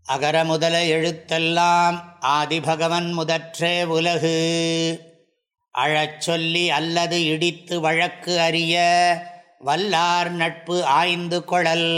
அகர முதல எழுத்தெல்லாம் ஆதிபகவன் முதற்றே உலகு. அழச்சொல்லி அல்லது இடித்து வழக்கு அறிய வல்லார் நட்பு ஆய்ந்து கொளல்.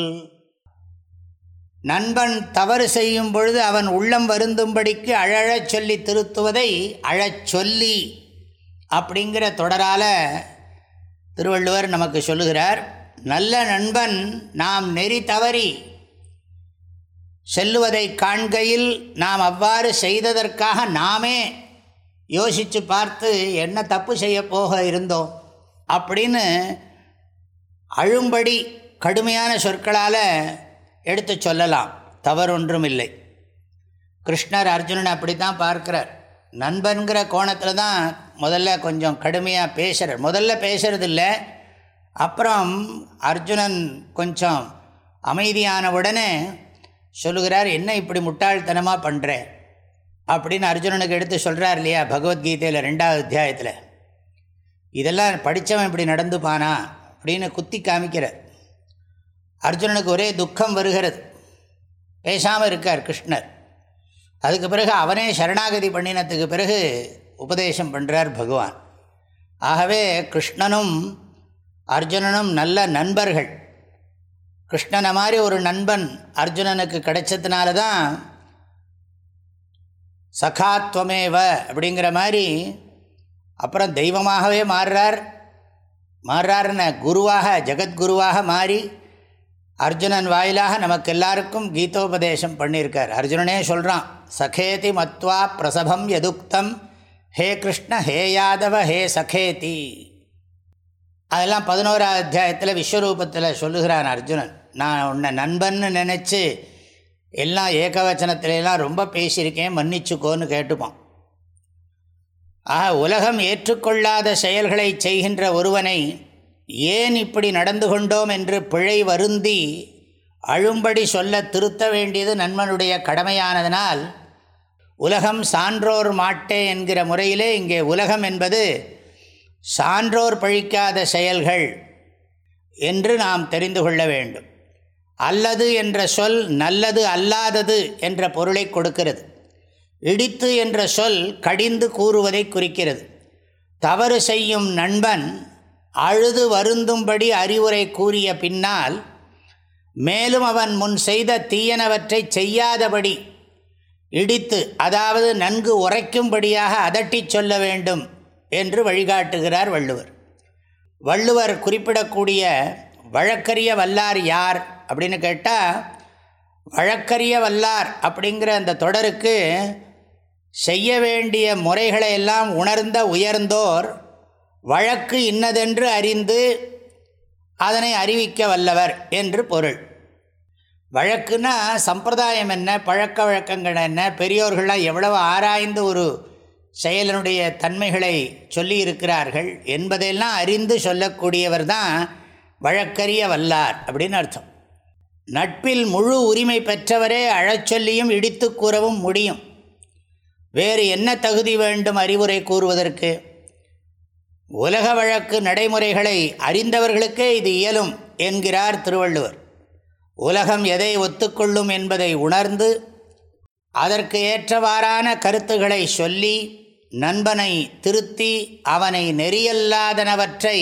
நண்பன் தவறு செய்யும் பொழுது அவன் உள்ளம் வருந்தும்படிக்கு அழச் சொல்லி திருத்துவதை அழச்சொல்லி அப்படிங்கிற தொடரால் திருவள்ளுவர் நமக்கு சொல்லுகிறார். நல்ல நண்பன் நாம் நெறி தவறி செல்லுவதை காண்கையில் நாம் அவ்வாறு செய்ததற்காக நாமே யோசித்து பார்த்து என்ன தப்பு செய்ய போக இருந்தோம் அப்படின்னு அழும்படி கடுமையான சொற்களால் எடுத்து சொல்லலாம். தவறொன்றும் இல்லை. கிருஷ்ணர் அர்ஜுனனை அப்படி தான் பார்க்குறார். நண்பன்கிற கோணத்தில் தான் முதல்ல கொஞ்சம் கடுமையாக பேசுகிறார். முதல்ல பேசுகிறது இல்லை, அப்புறம் அர்ஜுனன் கொஞ்சம் அமைதியான உடனே சொல்லுகிறார், என்ன இப்படி முட்டாள்தனமாக பண்ணுறேன் அப்படின்னு அர்ஜுனனுக்கு எடுத்து சொல்கிறார் இல்லையா பகவத்கீதையில் 2வது அத்தியாயத்தில். இதெல்லாம் படித்தவன் இப்படி நடந்துப்பானா அப்படின்னு குத்தி காமிக்கிறார். அர்ஜுனனுக்கு ஒரே துக்கம் வருகிறது. பேசாமல் இருக்கார் கிருஷ்ணர். அதுக்கு பிறகு அவனே சரணாகதி பண்ணினத்துக்கு பிறகு உபதேசம் பண்ணுறார் பகவான். ஆகவே கிருஷ்ணனும் அர்ஜுனனும் நல்ல நண்பர்கள். கிருஷ்ணனை மாதிரி ஒரு நண்பன் அர்ஜுனனுக்கு கிடைச்சதுனால தான் சகாத்வமேவ அப்படிங்கிற மாதிரி அப்புறம் தெய்வமாகவே மாறுறாருன்னு குருவாக ஜெகத்குருவாக மாறி அர்ஜுனன் வாயிலாக நமக்கு எல்லாருக்கும் கீதோபதேசம் பண்ணியிருக்கார். அர்ஜுனனே சொல்கிறான், சகேதி மத்வா பிரசபம் யதுக்தம் ஹே கிருஷ்ண ஹே யாதவ ஹே சகேதி. அதெல்லாம் 11வது அத்தியாயத்தில் விஸ்வரூபத்தில் சொல்லுகிறான் அர்ஜுனன். நான் உன்னை நண்பன்னு நினச்சி எல்லாம் ஏகவச்சனத்திலெல்லாம் ரொம்ப பேசியிருக்கேன், மன்னிச்சுக்கோன்னு கேட்டுப்பான். ஆக உலகம் ஏற்றுக்கொள்ளாத செயல்களை செய்கின்ற ஒருவனை ஏன் இப்படி நடந்து கொண்டோம் என்று பிழை வருந்தி அழும்படி சொல்ல திருத்த வேண்டியது நண்பனுடைய கடமையானதனால் உலகம் சான்றோர் மாட்டே என்கிற முறையிலே இங்கே உலகம் என்பது சான்றோர் பழிக்காத செயல்கள் என்று நாம் தெரிந்து கொள்ள வேண்டும். அல்லது என்ற சொல் நல்லது அல்லாதது என்ற பொருளை கொடுக்கிறது. இடித்து என்ற சொல் கடிந்து கூறுவதை குறிக்கிறது. தவறு செய்யும் நண்பன் அழுது வருந்தும்படி அறிவுரை கூறிய பின்னால் மேலும் அவன் முன் செய்த தீயனவற்றை செய்யாதபடி இடித்து, அதாவது நன்கு உரைக்கும்படியாக அதட்டி சொல்ல வேண்டும் என்று வழிகாட்டுகிறார் வள்ளுவர். வள்ளுவர் குறிப்பிடக்கூடிய வழக்கறிய வல்லார் யார் அப்படின்னு கேட்டால், வழக்கறிய வல்லார் அப்படிங்கிற அந்த தொடருக்கு செய்ய வேண்டிய முறைகளை எல்லாம் உணர்ந்த உயர்ந்தோர் வழக்கு இன்னதென்று அறிந்து அதனை அறிவிக்க வல்லவர் என்று பொருள். வழக்குன்னா சம்பிரதாயம் என்ன, பழக்க வழக்கங்கள் என்ன, பெரியோர்களாக எவ்வளவு ஆராய்ந்து ஒரு செயலனுடைய தன்மைகளை சொல்லி இருக்கிறார்கள் என்பதையெல்லாம் அறிந்து சொல்லக்கூடியவர் தான் வழக்கறிய வல்லார் அப்படின்னு அர்த்தம். நட்பில் முழு உரிமை பெற்றவரே அழச்சொல்லியும் இடித்து கூறவும் முடியும். வேறு என்ன தகுதி வேண்டும் அறிவுரை கூறுவதற்கு? உலக வழக்கு நடைமுறைகளை அறிந்தவர்களுக்கே இது இயலும் என்கிறார் திருவள்ளுவர். உலகம் எதை ஒத்துக்கொள்ளும் என்பதை உணர்ந்து அதற்கு ஏற்றவாறான கருத்துக்களை சொல்லி நண்பனை திருத்தி அவனை நெறியல்லாதனவற்றை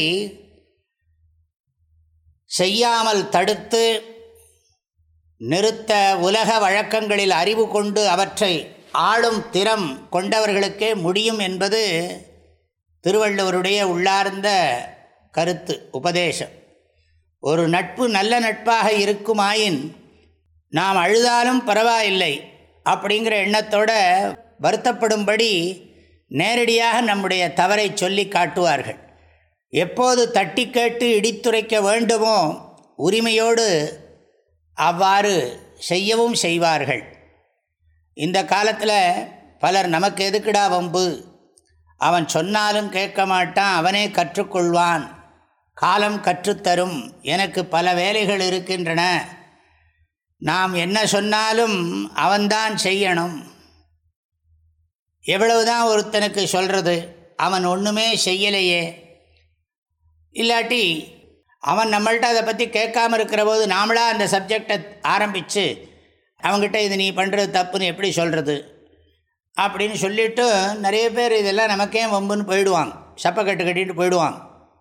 செய்யாமல் தடுத்து நிறுத்த உலக வழக்கங்களில் அறிவு கொண்டு அவற்றை ஆளும் திறம் கொண்டவர்களுக்கே முடியும் என்பது திருவள்ளுவருடைய உள்ளார்ந்த கருத்து, உபதேசம். ஒரு நட்பு நல்ல நட்பாக இருக்குமாயின் நாம் அழுதாலும் பரவாயில்லை அப்படிங்கிற எண்ணத்தோடு வருத்தப்படும்படி நேரடியாக நம்முடைய தவறை சொல்லி காட்டுவார்கள். எப்போது தட்டி கேட்டு இடித்துரைக்க வேண்டுமோ உரிமையோடு அவ்வாறு செய்யவும் செய்வார்கள். இந்த காலத்தில் பலர் நமக்கு எதுக்குடா வம்பு, அவன் சொன்னாலும் கேட்க மாட்டான், அவனே கற்றுக்கொள்வான், காலம் கற்றுத்தரும், எனக்கு பல வேலைகள் இருக்கின்றன, நாம் என்ன சொன்னாலும் அவன்தான் செய்யணும், எவ்வளவுதான் ஒருத்தனுக்கு சொல்கிறது, அவன் ஒன்றுமே செய்யலையே, இல்லாட்டி அவன் நம்மள்ட்ட அதை பற்றி கேட்காமல் இருக்கிற போது நாமளாக அந்த சப்ஜெக்டை ஆரம்பித்து அவங்ககிட்ட இது நீ பண்ணுறது தப்புன்னு எப்படி சொல்கிறது அப்படின்னு சொல்லிவிட்டு நிறைய பேர் இதெல்லாம் நமக்கே வம்புன்னு போயிடுவாங்க, சப்பக்கட்டு கட்டிட்டு போயிடுவாங்க.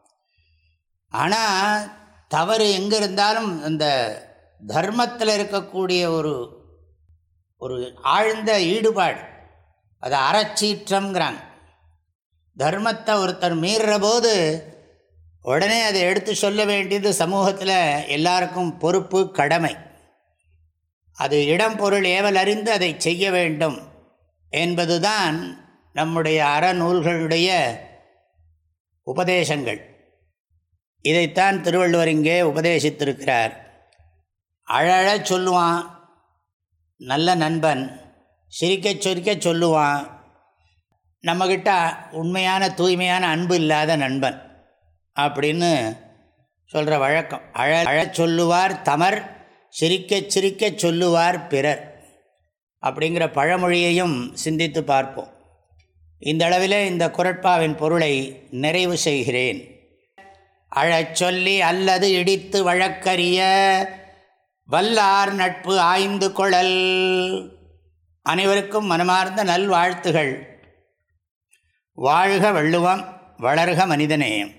ஆனால் தவறு எங்கே இருந்தாலும் அந்த தர்மத்தில் இருக்கக்கூடிய ஒரு ஆழ்ந்த ஈடுபாடு, அது அறச்சீற்றம்ங்கிறாங்க. தர்மத்தை ஒருத்தர் மீறுற போது உடனே அதை எடுத்து சொல்ல வேண்டியது சமூகத்தில் எல்லாருக்கும் பொறுப்பு, கடமை. அது இடம் பொருள் ஏவல் அறிந்து அதை செய்ய வேண்டும் என்பதுதான் நம்முடைய அறநூல்களுடைய உபதேசங்கள். இதைத்தான் திருவள்ளுவர் இங்கே உபதேசித்திருக்கிறார். அழ சொல்லுவான் நல்ல நண்பன், சிரிக்க சொல்லுவான் நம்மக்கிட்ட உண்மையான தூய்மையான அன்பு இல்லாத நண்பன் அப்படின்னு சொல்கிற வழக்கம். அழ சொல்லுவார் தமர், சிரிக்க சொல்லுவார் பிறர் அப்படிங்கிற பழமொழியையும் சிந்தித்து பார்ப்போம். இந்த அளவிலே இந்த குறட்பாவின் பொருளை நிறைவு செய்கிறேன். அழச் சொல்லி அல்லது இடித்து வழக்கறிய வல்லார் நட்பு ஆய்ந்து கொளல். அனைவருக்கும் மனமார்ந்த நல்வாழ்த்துகள். வாழ்க வள்ளுவம், வளர்க மனிதநேயம்.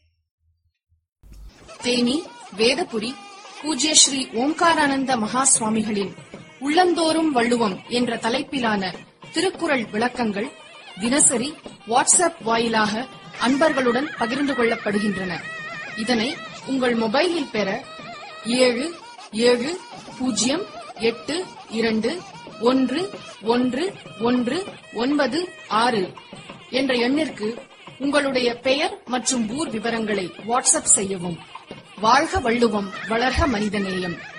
தேனி வேதபுரி பூஜ்ய ஸ்ரீ ஓம்காரானந்த மகா சுவாமிகளின் உள்ளந்தோறும் வள்ளுவம் என்ற தலைப்பிலான திருக்குறள் விளக்கங்கள் தினசரி வாட்ஸ்அப் வாயிலாக அன்பர்களுடன் பகிர்ந்து கொள்ளப்படுகின்றன. இதனை உங்கள் மொபைலில் பெற 7708211196 என்ற எண்ணிற்கு உங்களுடைய பெயர் மற்றும் ஊர் விவரங்களை வாட்ஸ்அப் செய்யவும். வாழ்க வள்ளுவம், வளர்க மனிதநேயம்.